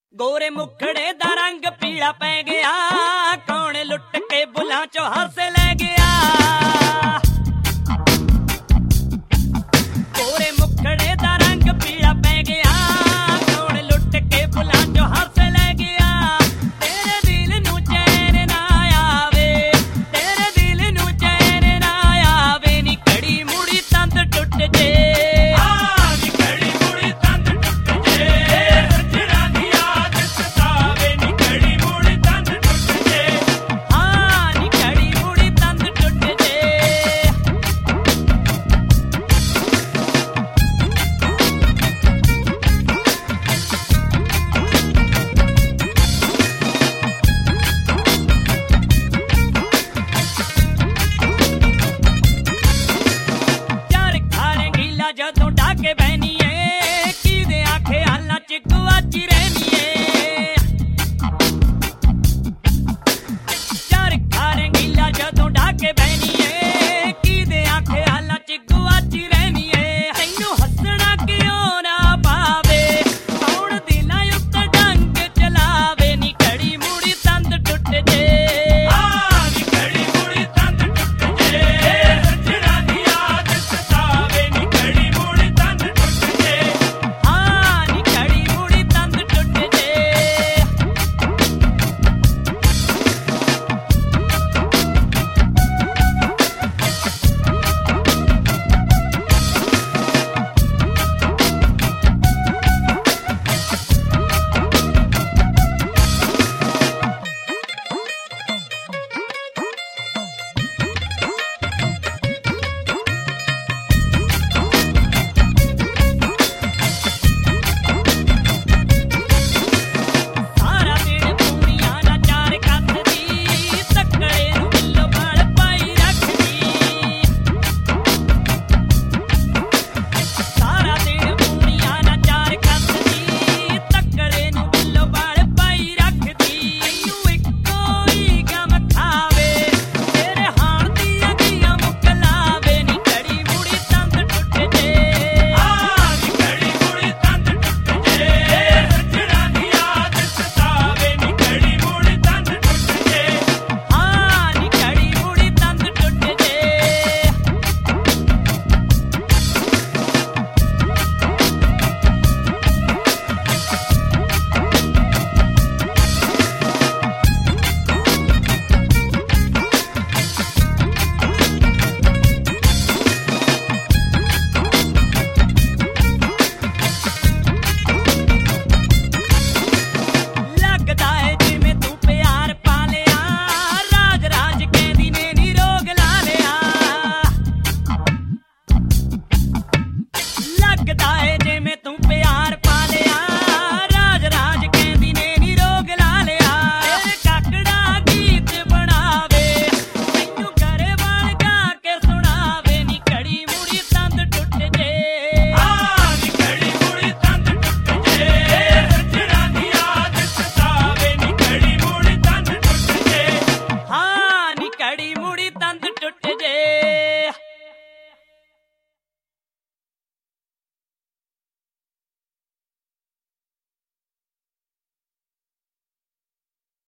ਗੋਰੇ ਮੁਖੜੇ ਦਾ ਰੰਗ ਪੀਲਾ ਪੈ ਗਿਆ, ਕੌਣ ਲੁੱਟ ਕੇ ਬੁੱਲਾਂ ਚੋਂ ਹਾਸੇ ਲੈ ਗਿਆ। ਗੋਰੇ ਮੁਖੜੇ ਦਾ ਰੰਗ ਪੀਲਾ ਪੈ ਗਿਆ, ਕੌਣ ਲੁੱਟ ਕੇ ਬੁੱਲਾਂ ਚੋਂ ਹਾਸੇ ਲੈ ਗਿਆ। ਤੇਰੇ ਦਿਲ ਨੂੰ ਚੈਨ ਨਾ ਆਵੇ, ਤੇਰੇ ਦਿਲ ਨੂੰ ਚੈਨ ਨਾ ਆਵੇ, ਨੀ ਘੜੀ ਮੁੜੀ ਤੰਦ ਟੁੱਟ ਜੇ। ਜਦੋਂ ਢਾਕੇ ਬਹਿਨੀ ਏ, ਕਿਹਦੇ ਆਖੇ ਹਾਲਾਂ ਚ ਗੁਆਚੀ ਰਹਿਨੀ ਏ। ਚਾਰ ਖਾਰੇ ਗੀਲਾ ਜਦੋਂ ਢਾਕੇ ਬਹਿਨੀ ਏ, ਕਿਹਦੇ ਆਖੇ ਹਾਲਾਂ ਚ ਗੁਆਚੀ ਰਹਿਨੀ ਏ। ਤੈਨੂੰ ਹੱਸਣਾ ਕਿਉਂ ਨਾ ਪਾਵੇ, ਕੌਣ ਦਿਲਾਂ ਉੱਤੇ ਡੰਗ ਚਲਾਵੇ, ਨੀ ਘੜੀ ਮੁੜੀ ਤੰਦ ਟੁੱਟ ਜੇ। ਲੱਗਦਾ ਏ